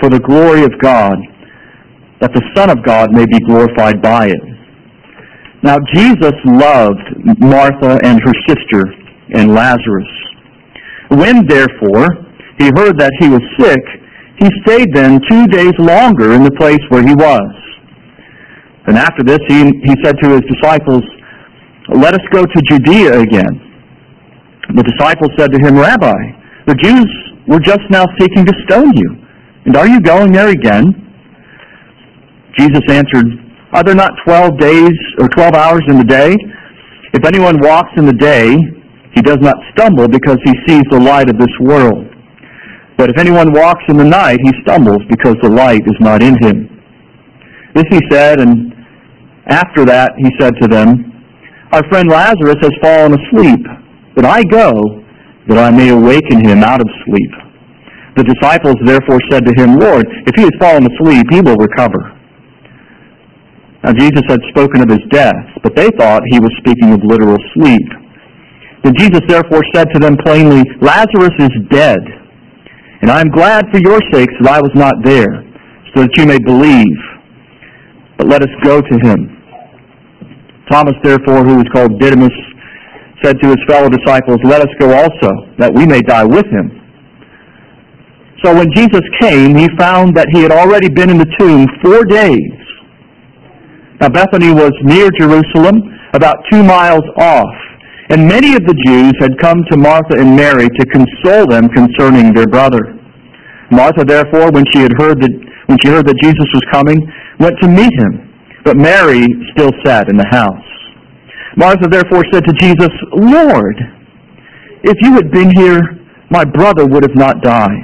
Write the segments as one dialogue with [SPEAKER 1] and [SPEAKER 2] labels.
[SPEAKER 1] for the glory of God, that the Son of God may be glorified by it. Now Jesus loved Martha and her sister and Lazarus. When, therefore, he heard that he was sick, he stayed then 2 days longer in the place where he was. And after this he said to his disciples, "Let us go to Judea again." The disciples said to him, "Rabbi, the Jews were just now seeking to stone you, and are you going there again?" Jesus answered, "Are there not 12 days or 12 hours in the day? If anyone walks in the day, he does not stumble because he sees the light of this world. But if anyone walks in the night, he stumbles because the light is not in him." This he said, and after that he said to them, "Our friend Lazarus has fallen asleep, but I go that I may awaken him out of sleep." The disciples therefore said to him, "Lord, if he has fallen asleep, he will recover." Now Jesus had spoken of his death, but they thought he was speaking of literal sleep. Then Jesus therefore said to them plainly, "Lazarus is dead, and I am glad for your sakes that I was not there, so that you may believe. But let us go to him." Thomas therefore, who was called Didymus, said to his fellow disciples, "Let us go also, that we may die with him." So when Jesus came, he found that he had already been in the tomb 4 days. Now Bethany was near Jerusalem, about 2 miles off, and many of the Jews had come to Martha and Mary to console them concerning their brother. Martha therefore, when she heard that Jesus was coming, went to meet him, but Mary still sat in the house. Martha therefore said to Jesus, "Lord, if you had been here, my brother would have not died.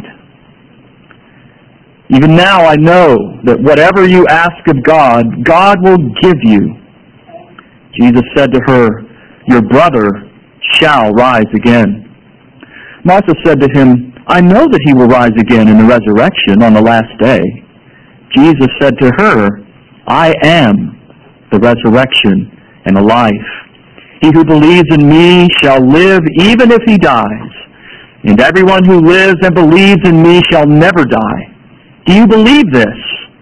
[SPEAKER 1] Even now I know that whatever you ask of God, God will give you." Jesus said to her, "Your brother shall rise again." Martha said to him, "I know that he will rise again in the resurrection on the last day." Jesus said to her, "I am the resurrection and the life. He who believes in me shall live even if he dies, and everyone who lives and believes in me shall never die. Do you believe this?"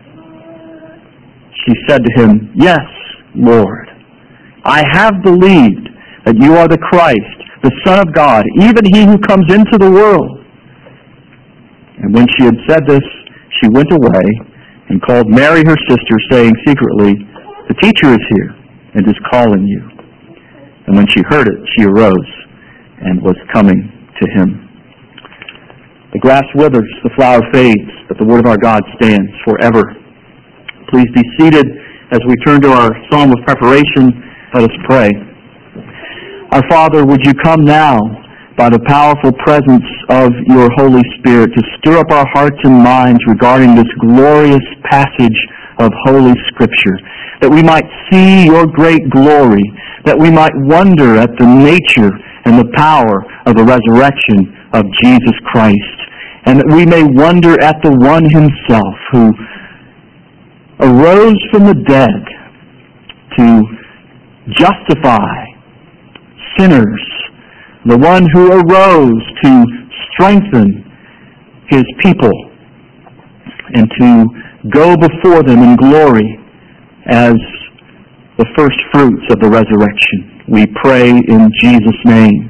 [SPEAKER 1] She said to him, "Yes, Lord. I have believed that you are the Christ, the Son of God, even he who comes into the world." And when she had said this, she went away and called Mary her sister, saying secretly, "The teacher is here and is calling you." And when she heard it, she arose and was coming to him. The grass withers, the flower fades, but the word of our God stands forever. Please be seated as we turn to our psalm of preparation. Let us pray. Our Father, would you come now by the powerful presence of your Holy Spirit to stir up our hearts and minds regarding this glorious passage of Holy Scripture, that we might see your great glory, that we might wonder at the nature and the power of the resurrection of Jesus Christ, and that we may wonder at the one himself who arose from the dead to justify sinners, the one who arose to strengthen his people and to go before them in glory as the first fruits of the resurrection. We pray in Jesus' name.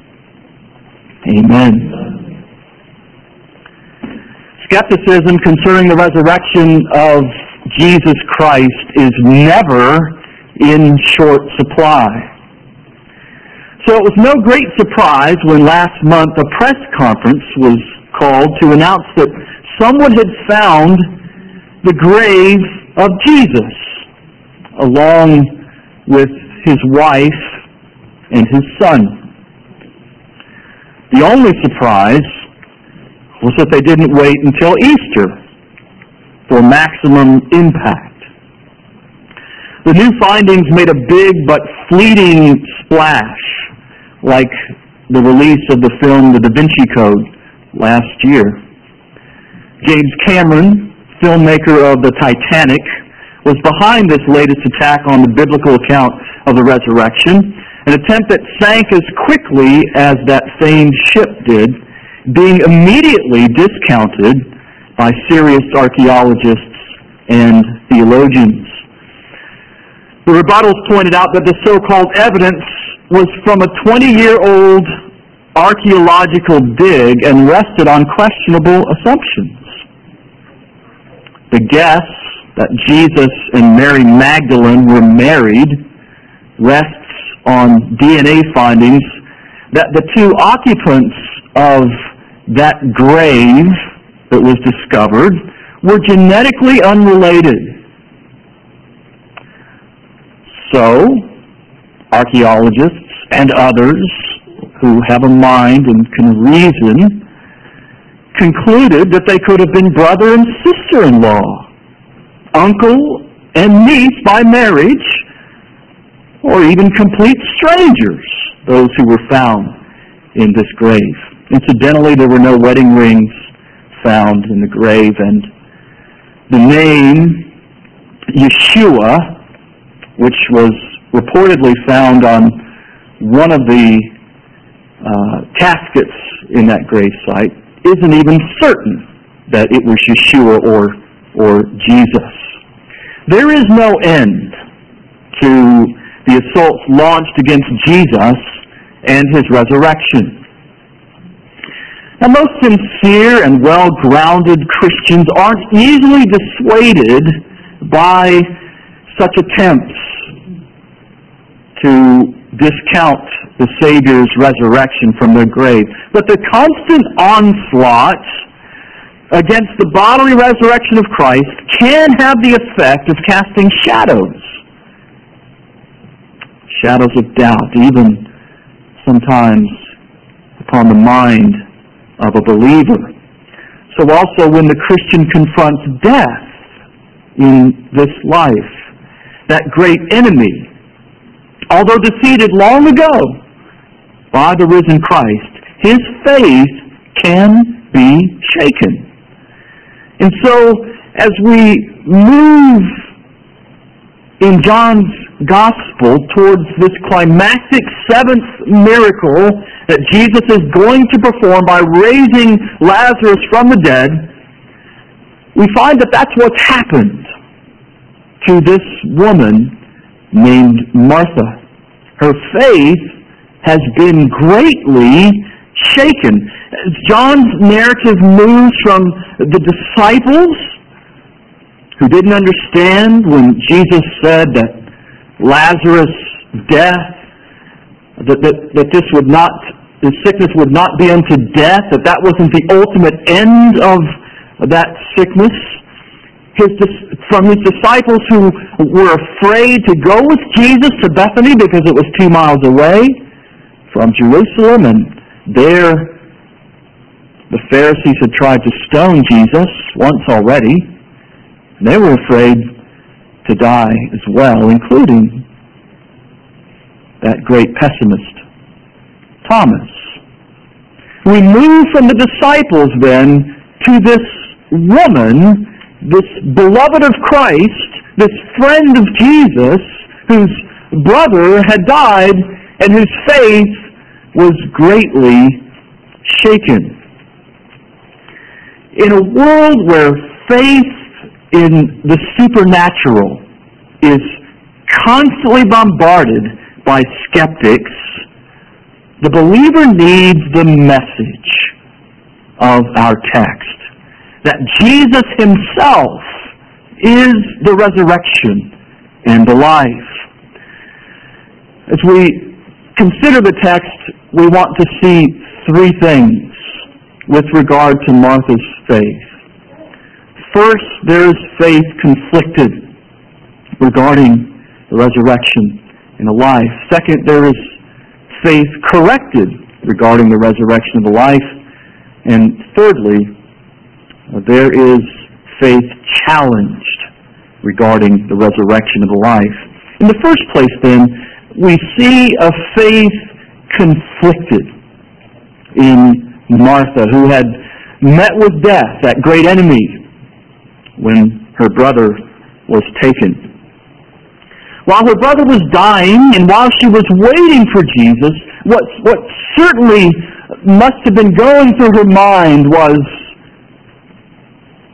[SPEAKER 1] Amen. Skepticism concerning the resurrection of Jesus Christ is never in short supply. So it was no great surprise when last month a press conference was called to announce that someone had found the grave of Jesus, along with his wife and his son. The only surprise was that they didn't wait until Easter for maximum impact. The new findings made a big but fleeting splash, like the release of the film The Da Vinci Code last year. James Cameron, filmmaker of the Titanic, was behind this latest attack on the biblical account of the resurrection, an attempt that sank as quickly as that famed ship did, being immediately discounted by serious archaeologists and theologians. The rebuttals pointed out that the so-called evidence was from a 20-year-old archaeological dig and rested on questionable assumptions. The guess that Jesus and Mary Magdalene were married rests on DNA findings that the two occupants of that grave that was discovered were genetically unrelated. So, archaeologists and others who have a mind and can reason concluded that they could have been brother and sister-in-law, uncle and niece by marriage, or even complete strangers, those who were found in this grave. Incidentally, there were no wedding rings found in the grave, and the name Yeshua, which was reportedly found on one of the caskets in that grave site, isn't even certain that it was Yeshua or Jesus. There is no end to the assaults launched against Jesus and his resurrection. Now, most sincere and well-grounded Christians aren't easily dissuaded by such attempts to discount the Savior's resurrection from their grave. But the constant onslaught against the bodily resurrection of Christ can have the effect of casting shadows of doubt, even sometimes upon the mind of a believer. So also when the Christian confronts death in this life, that great enemy, although defeated long ago by the risen Christ, his faith can be shaken. And so, as we move in John's Gospel towards this climactic seventh miracle that Jesus is going to perform by raising Lazarus from the dead, we find that that's what's happened to this woman named Martha. Her faith has been greatly shaken. John's narrative moves from the disciples who didn't understand when Jesus said that Lazarus' death, that this sickness would not be unto death, that wasn't the ultimate end of that sickness. From his disciples who were afraid to go with Jesus to Bethany because it was 2 miles away from Jerusalem, and there the Pharisees had tried to stone Jesus once already. They were afraid to die as well, including that great pessimist, Thomas. We move from the disciples then to this woman, this beloved of Christ, this friend of Jesus, whose brother had died and whose faith was greatly shaken. In a world where faith in the supernatural is constantly bombarded by skeptics, the believer needs the message of our text, that Jesus himself is the resurrection and the life. As we consider the text, we want to see 3 things with regard to Martha's faith. First, there is faith conflicted regarding the resurrection and the life. Second, there is faith corrected regarding the resurrection of the life. And thirdly, there is faith challenged regarding the resurrection of the life. In the first place, then, we see a faith conflicted in Martha, who had met with death, that great enemy, when her brother was taken. While her brother was dying and while she was waiting for Jesus, what certainly must have been going through her mind was,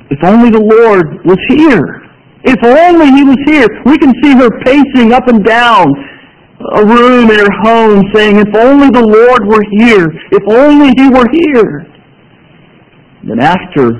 [SPEAKER 1] if only the Lord was here. If only He was here. We can see her pacing up and down a room in her home saying, if only the Lord were here. If only He were here. Then after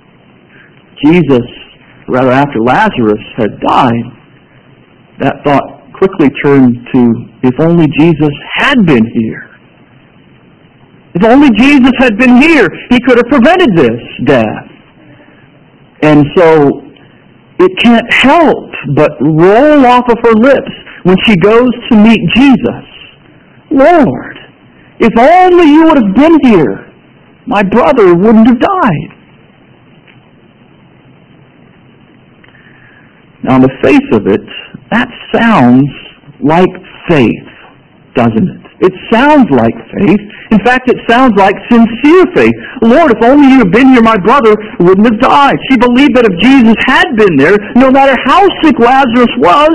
[SPEAKER 1] Lazarus had died, that thought quickly turned to, if only Jesus had been here. If only Jesus had been here, He could have prevented this death. And so it can't help but roll off of her lips when she goes to meet Jesus. Lord, if only you would have been here, my brother wouldn't have died. Now, on the face of it, that sounds like faith, doesn't it? It sounds like faith. In fact, it sounds like sincere faith. Lord, if only you had been here, my brother wouldn't have died. She believed that if Jesus had been there, no matter how sick Lazarus was,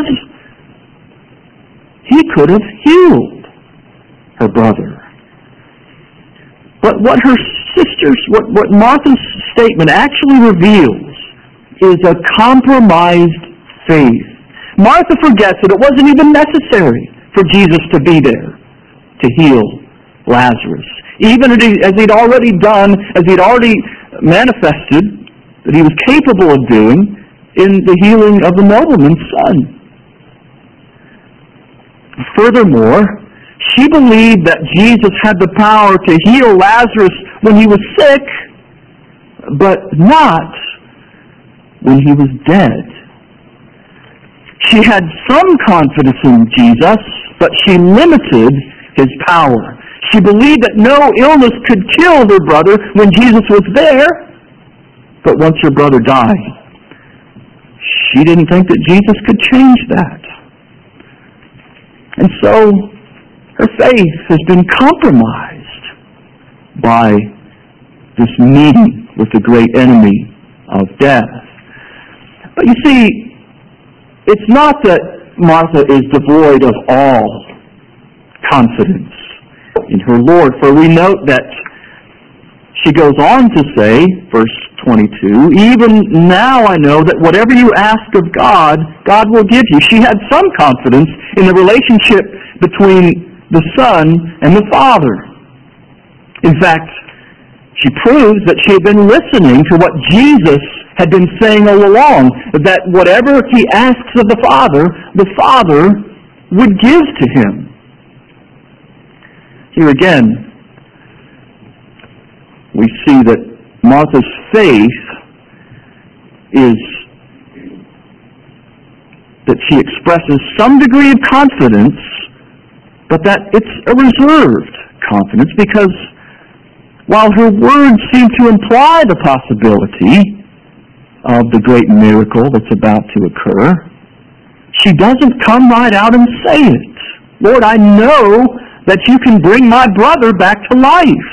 [SPEAKER 1] He could have healed her brother. But what Martha's statement actually reveals is a compromised faith. Martha forgets that it wasn't even necessary for Jesus to be there to heal Lazarus. Even as He'd already done, as He'd already manifested that He was capable of doing in the healing of the nobleman's son. Furthermore, she believed that Jesus had the power to heal Lazarus when he was sick, but not when he was dead. She had some confidence in Jesus, but she limited His power. She believed that no illness could kill her brother when Jesus was there, but once her brother died, she didn't think that Jesus could change that. And so her faith has been compromised by this meeting with the great enemy of death. But you see, it's not that Martha is devoid of all confidence in her Lord, for we note that she goes on to say, verse 22, even now I know that whatever you ask of God, God will give you. She had some confidence in the relationship between the Son and the Father. In fact, she proves that she had been listening to what Jesus had been saying all along, that whatever He asks of the Father would give to Him. Here again, we see that Martha's faith is that she expresses some degree of confidence, but that it's a reserved confidence, because while her words seem to imply the possibility of the great miracle that's about to occur, she doesn't come right out and say it. Lord, I know that you can bring my brother back to life.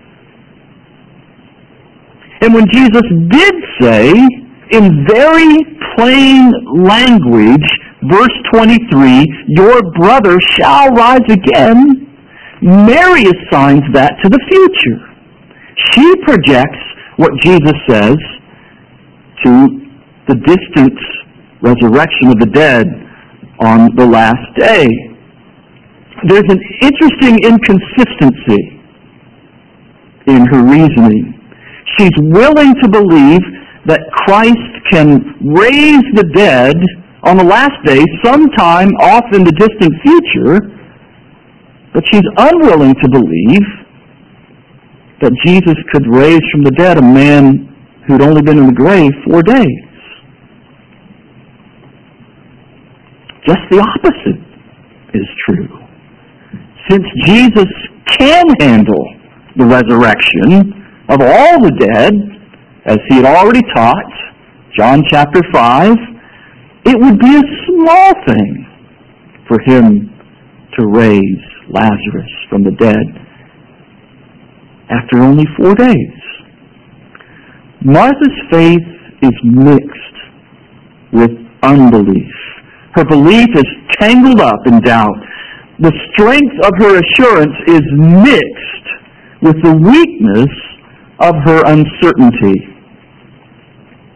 [SPEAKER 1] And when Jesus did say, in very plain language, verse 23, your brother shall rise again, Mary assigns that to the future. She projects what Jesus says to the distant resurrection of the dead on the last day. There's an interesting inconsistency in her reasoning. She's willing to believe that Christ can raise the dead on the last day, sometime off in the distant future, but she's unwilling to believe that Jesus could raise from the dead a man who'd only been in the grave 4 days. Just the opposite is true. Since Jesus can handle the resurrection of all the dead, as He had already taught, John chapter 5, it would be a small thing for Him to raise Lazarus from the dead after only 4 days. Martha's faith is mixed with unbelief. Her belief is tangled up in doubt. The strength of her assurance is mixed with the weakness of her uncertainty.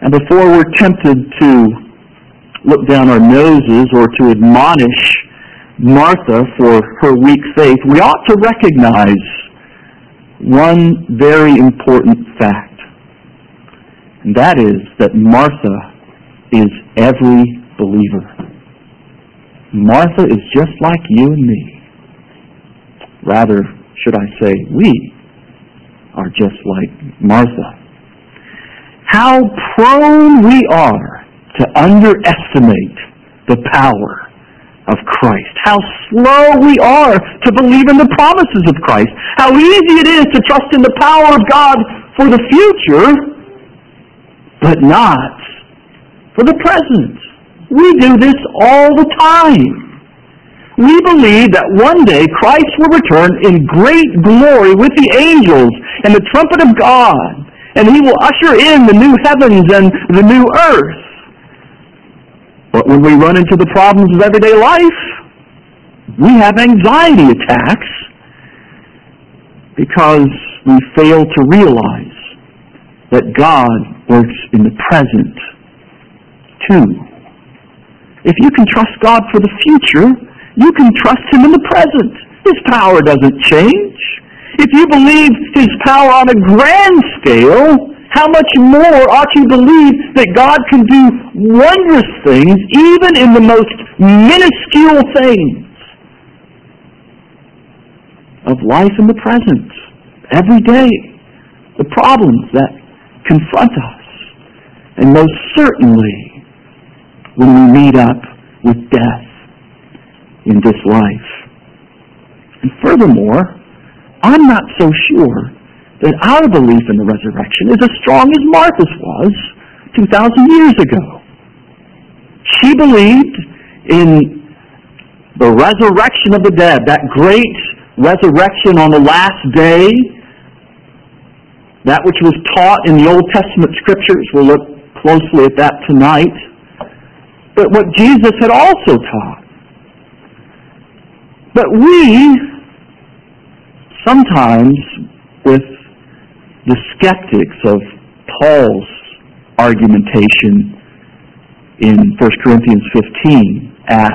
[SPEAKER 1] And before we're tempted to look down our noses or to admonish Martha for her weak faith, we ought to recognize one very important fact. And that is that Martha is every believer. Martha is just like you and me. Rather, should I say, we are just like Martha. How prone we are to underestimate the power of Christ. How slow we are to believe in the promises of Christ. How easy it is to trust in the power of God for the future, but not for the present. We do this all the time. We believe that one day Christ will return in great glory with the angels and the trumpet of God, and He will usher in the new heavens and the new earth. But when we run into the problems of everyday life, we have anxiety attacks because we fail to realize that God works in the present too. If you can trust God for the future, you can trust Him in the present. His power doesn't change. If you believe His power on a grand scale, how much more ought you believe that God can do wondrous things even in the most minuscule things of life in the present, every day, the problems that confront us, and most certainly when we meet up with death in this life. And furthermore, I'm not so sure that our belief in the resurrection is as strong as Martha's was 2,000 years ago. She believed in the resurrection of the dead, that great resurrection on the last day, that which was taught in the Old Testament Scriptures. We'll look closely at that tonight. But what Jesus had also taught. But we, sometimes with the skeptics of Paul's argumentation in 1 Corinthians 15, ask,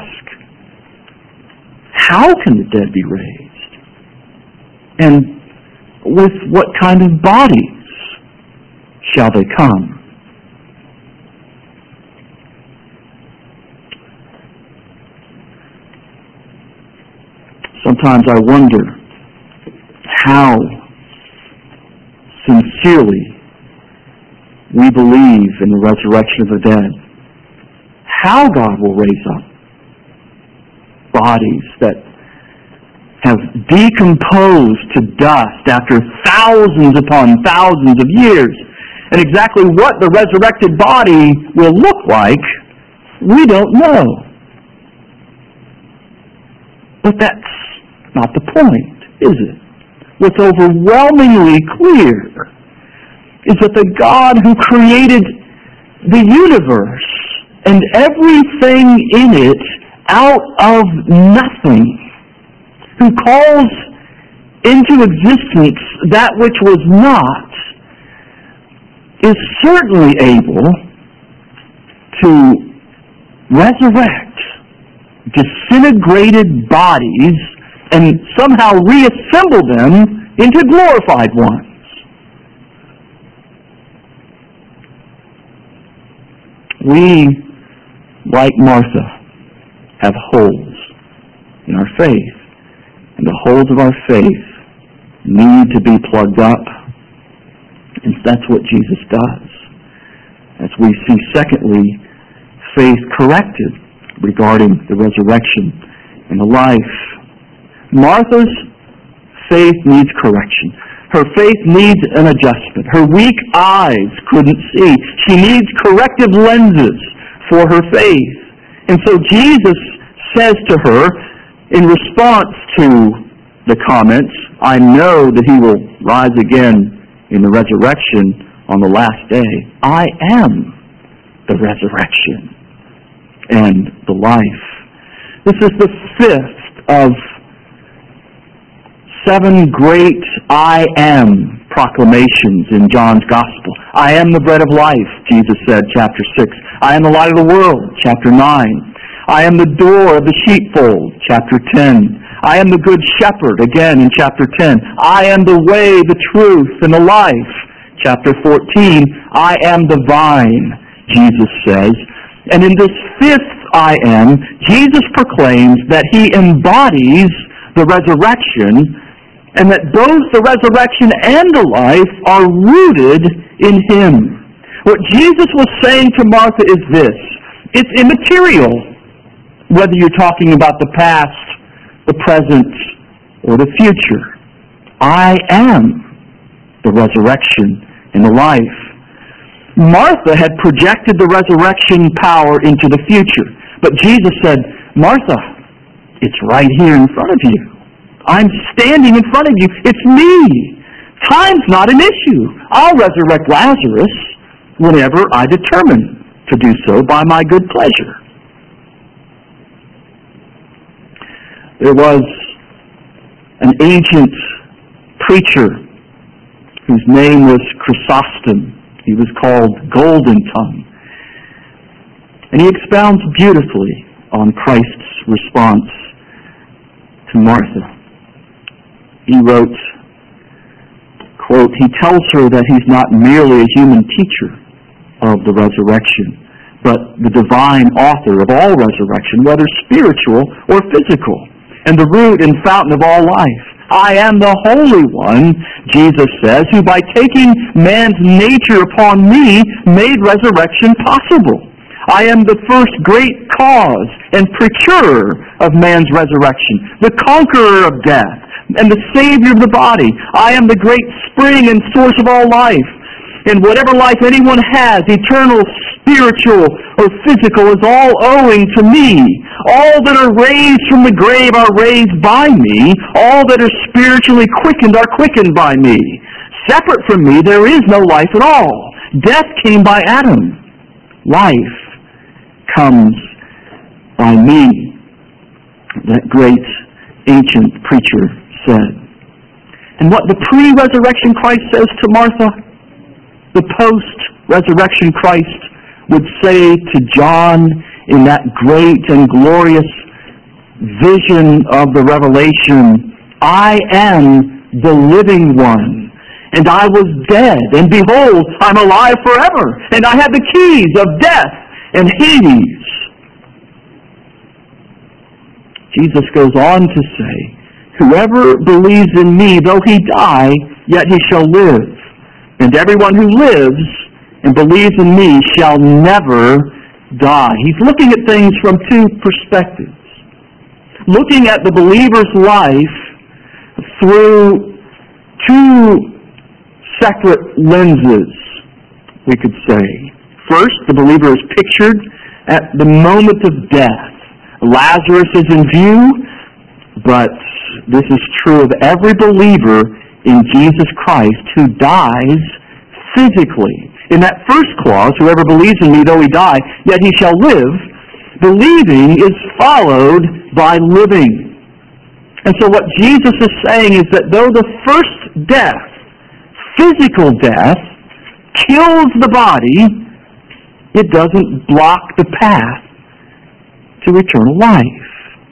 [SPEAKER 1] how can the dead be raised? And with what kind of bodies shall they come? Sometimes I wonder how sincerely we believe in the resurrection of the dead. How God will raise up bodies that have decomposed to dust after thousands upon thousands of years. And exactly what the resurrected body will look like, we don't know. But that's not the point, is it? What's overwhelmingly clear is that the God who created the universe and everything in it out of nothing, who calls into existence that which was not, is certainly able to resurrect disintegrated bodies and somehow reassemble them into glorified ones. We, like Martha, have holes in our faith. And the holes of our faith need to be plugged up. And that's what Jesus does. As we see, secondly, faith corrected regarding the resurrection and the life. Martha's faith needs correction. Her faith needs an adjustment. Her weak eyes couldn't see. She needs corrective lenses for her faith. And so Jesus says to her, in response to the comments, I know that He will rise again in the resurrection on the last day. I am the resurrection and the life. This is the fifth of 7 great I am proclamations in John's Gospel. I am the bread of life, Jesus said, chapter 6. I am the light of the world, chapter 9. I am the door of the sheepfold, chapter 10. I am the good shepherd, again in chapter 10. I am the way, the truth, and the life, chapter 14. I am the vine, Jesus says. And in this fifth I am, Jesus proclaims that he embodies the resurrection, and that both the resurrection and the life are rooted in him. What Jesus was saying to Martha is this: it's immaterial whether you're talking about the past, the present, or the future. I am the resurrection and the life. Martha had projected the resurrection power into the future. But Jesus said, Martha, it's right here in front of you. I'm standing in front of you. It's me. Time's not an issue. I'll resurrect Lazarus whenever I determine to do so by my good pleasure. There was an ancient preacher whose name was Chrysostom. He was called Golden Tongue. And he expounds beautifully on Christ's response to Martha. He wrote, quote, he tells her that he's not merely a human teacher of the resurrection, but the divine author of all resurrection, whether spiritual or physical, and the root and fountain of all life. I am the Holy One, Jesus says, who by taking man's nature upon me made resurrection possible. I am the first great cause and procurer of man's resurrection, the conqueror of death, and the Savior of the body. I am the great spring and source of all life. And whatever life anyone has, eternal, spiritual, or physical, is all owing to me. All that are raised from the grave are raised by me. All that are spiritually quickened are quickened by me. Separate from me, there is no life at all. Death came by Adam. Life comes by me. That great ancient preacher said. And what the pre-resurrection Christ says to Martha, the post-resurrection Christ would say to John in that great and glorious vision of the Revelation, I am the living one, and I was dead, and behold, I'm alive forever, and I have the keys of death and Hades. Jesus goes on to say, whoever believes in me, though he die, yet he shall live. And everyone who lives and believes in me shall never die. He's looking at things from two perspectives. Looking at the believer's life through two separate lenses, we could say. First, the believer is pictured at the moment of death. Lazarus is in view, but this is true of every believer in Jesus Christ who dies physically. In that first clause, whoever believes in me, though he die, yet he shall live, believing is followed by living. And so what Jesus is saying is that though the first death, physical death, kills the body, it doesn't block the path to eternal life.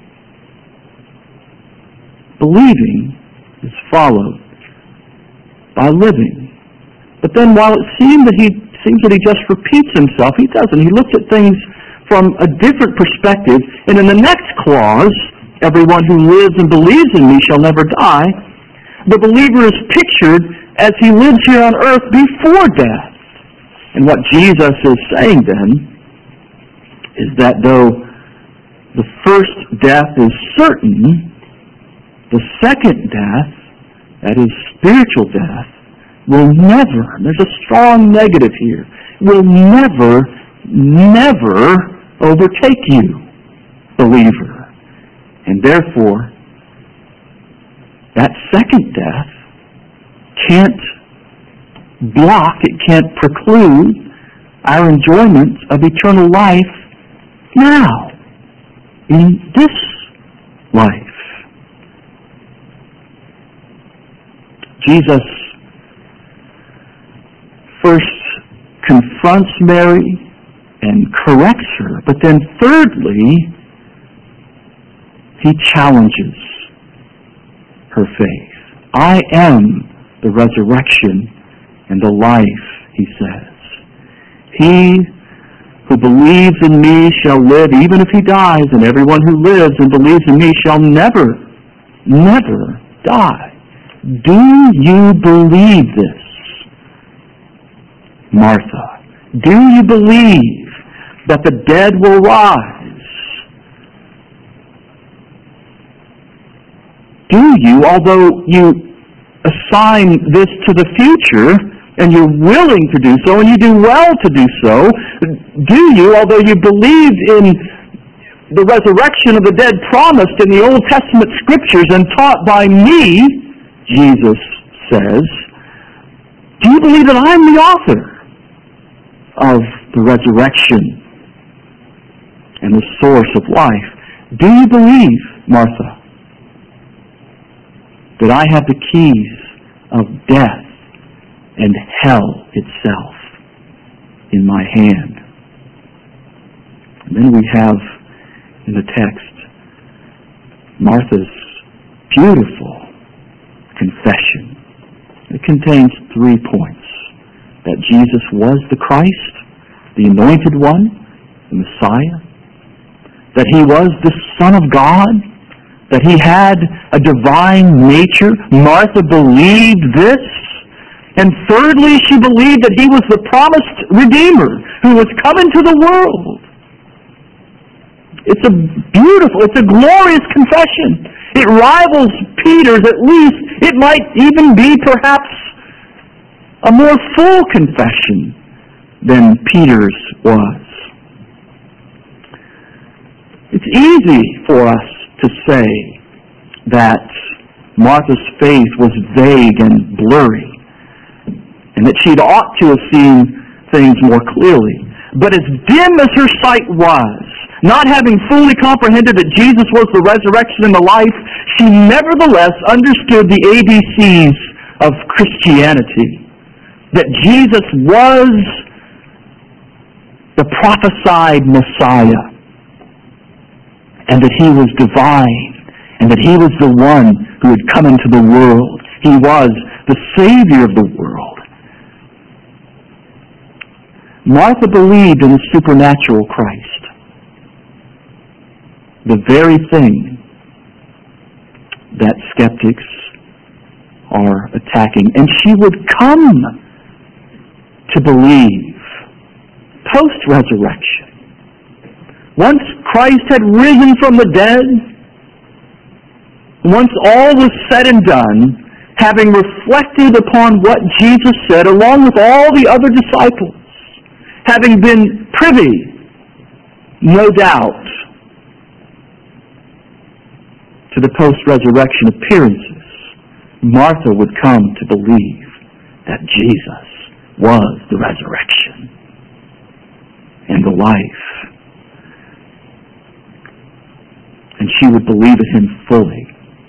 [SPEAKER 1] Believing is followed by living. But then while it seems that he just repeats himself, he doesn't. He looks at things from a different perspective. And in the next clause, everyone who lives and believes in me shall never die, the believer is pictured as he lives here on earth before death. And what Jesus is saying then is that though the first death is certain, the second death, that is spiritual death, will never, there's a strong negative here, will never overtake you, believer. And therefore, that second death can't block, it can't preclude our enjoyment of eternal life now, in this life. Jesus first confronts Mary and corrects her, but then thirdly, he challenges her faith. I am the resurrection and the life, he says. He who believes in me shall live even if he dies, and everyone who lives and believes in me shall never, never die. Do you believe this, Martha? Do you believe that the dead will rise? Do you, although you assign this to the future, and you're willing to do so, and you do well to do so, do you, although you believed in the resurrection of the dead promised in the Old Testament Scriptures and taught by me, Jesus says, do you believe that I'm the author of the resurrection and the source of life? Do you believe, Martha, that I have the keys of death and hell itself in my hand? And then we have in the text Martha's beautiful confession. It contains 3 points: that Jesus was the Christ, the Anointed One, the Messiah, that He was the Son of God, that He had a divine nature. Martha believed this. And thirdly, she believed that He was the promised Redeemer who was coming to the world. It's a glorious confession. It rivals Peter's at least. It might even be perhaps a more full confession than Peter's was. It's easy for us to say that Martha's faith was vague and blurry, and that she'd ought to have seen things more clearly. But as dim as her sight was, not having fully comprehended that Jesus was the resurrection and the life, she nevertheless understood the ABCs of Christianity. That Jesus was the prophesied Messiah, and that He was divine, and that He was the one who had come into the world. He was the Savior of the world. Martha believed in the supernatural Christ, the very thing that skeptics are attacking. And she would come to believe post-resurrection. Once Christ had risen from the dead, once all was said and done, having reflected upon what Jesus said, along with all the other disciples, having been privy, no doubt, to the post-resurrection appearances, Martha would come to believe that Jesus was the resurrection and the life. And she would believe in Him fully.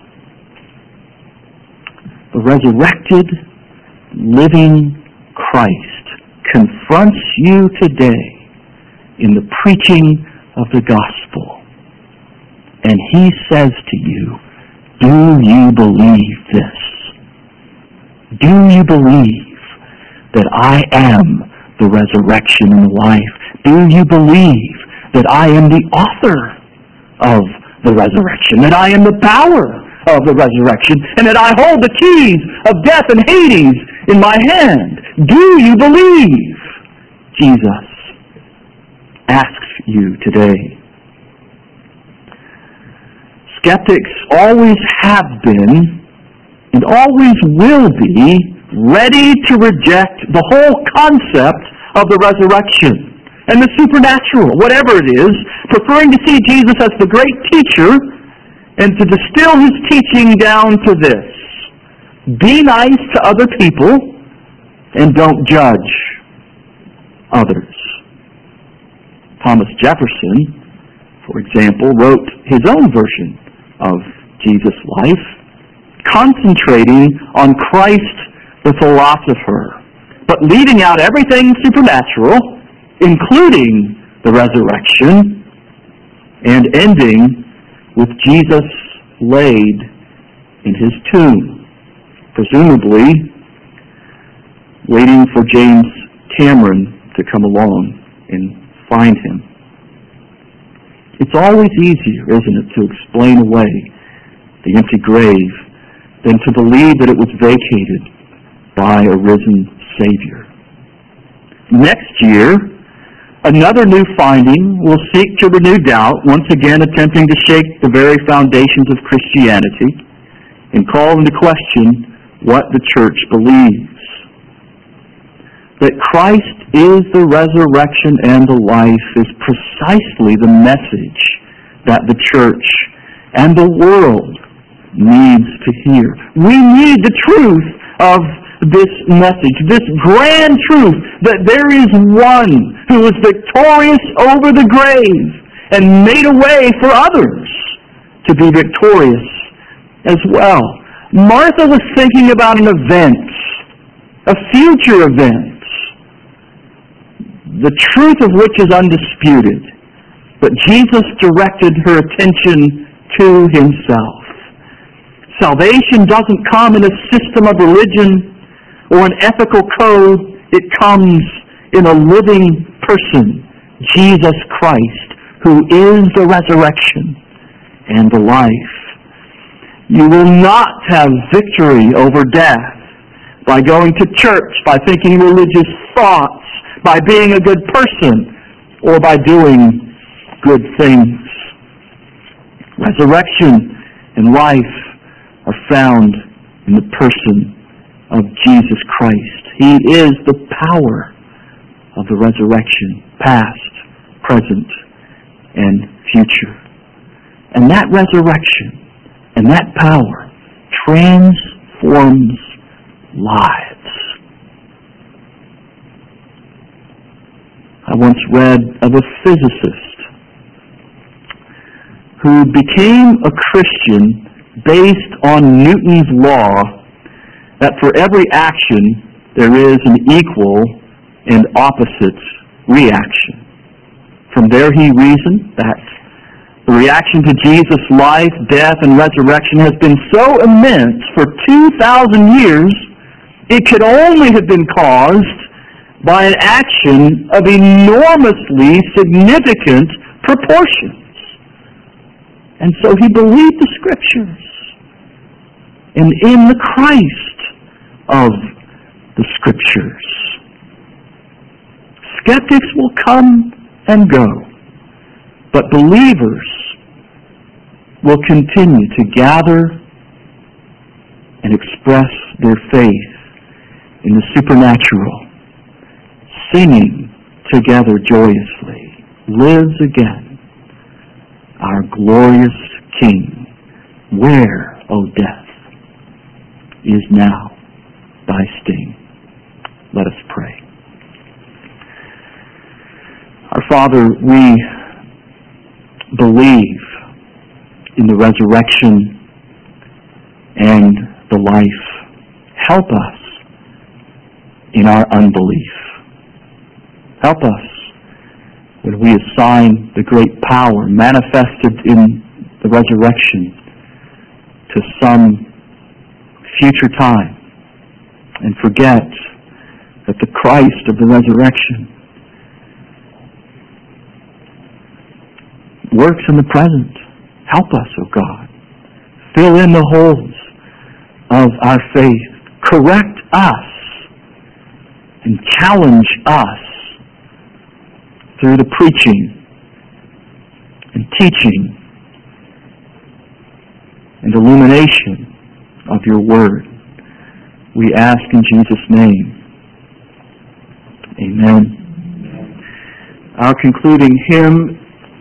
[SPEAKER 1] The resurrected, living Christ confronts you today in the preaching of the gospel. And He says to you, do you believe this? Do you believe that I am the resurrection and the life? Do you believe that I am the author of the resurrection, that I am the power of the resurrection, and that I hold the keys of death and Hades in my hand? Do you believe? Jesus asks you today. Skeptics always have been and always will be ready to reject the whole concept of the resurrection and the supernatural, whatever it is, preferring to see Jesus as the great teacher and to distill His teaching down to this: be nice to other people and don't judge others. Thomas Jefferson, for example, wrote his own version of Jesus' life, concentrating on Christ the philosopher, but leaving out everything supernatural, including the resurrection, and ending with Jesus laid in his tomb, presumably waiting for James Cameron to come along and find him. It's always easier, isn't it, to explain away the empty grave than to believe that it was vacated by a risen Savior. Next year, another new finding will seek to renew doubt, once again attempting to shake the very foundations of Christianity and call into question what the church believes. That Christ is the resurrection and the life is precisely the message that the church and the world needs to hear. We need the truth of this message, this grand truth that there is one who is victorious over the grave and made a way for others to be victorious as well. Martha was thinking about an event, a future event, the truth of which is undisputed, but Jesus directed her attention to himself. Salvation doesn't come in a system of religion or an ethical code. It comes in a living person, Jesus Christ, who is the resurrection and the life. You will not have victory over death by going to church, by thinking religious thoughts, by being a good person, or by doing good things. Resurrection and life are found in the person of Jesus Christ. He is the power of the resurrection, past, present, and future. And that resurrection and that power transforms lives. I once read of a physicist who became a Christian based on Newton's law that for every action there is an equal and opposite reaction. From there he reasoned that the reaction to Jesus' life, death, and resurrection has been so immense for 2,000 years, it could only have been caused by an action of enormously significant proportions. And so he believed the Scriptures. And in the Christ of the Scriptures, skeptics will come and go, but believers will continue to gather and express their faith in the supernatural, singing together joyously, lives again, our glorious King. Where, O death, is now thy sting? Let us pray. Our Father, we believe in the resurrection and the life. Help us in our unbelief. Help us when we assign the great power manifested in the resurrection to some future time and forget that the Christ of the resurrection works in the present. Help us, O God. Fill in the holes of our faith. Correct us and challenge us through the preaching and teaching and illumination of your word. We ask in Jesus' name. Amen. Our concluding hymn